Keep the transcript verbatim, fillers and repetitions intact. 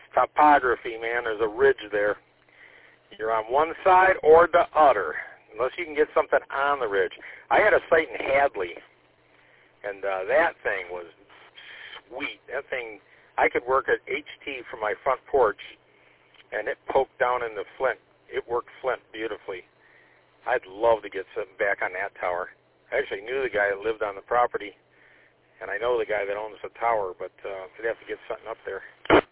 topography, man. There's a ridge there. You're on one side or the other, unless you can get something on the ridge. I had a site in Hadley, and uh, that thing was sweet. That thing, I could work at H T from my front porch, and it poked down in the flint. It worked flint beautifully. I'd love to get something back on that tower. I actually knew the guy that lived on the property, and I know the guy that owns the tower, but uh, we'd have to get something up there.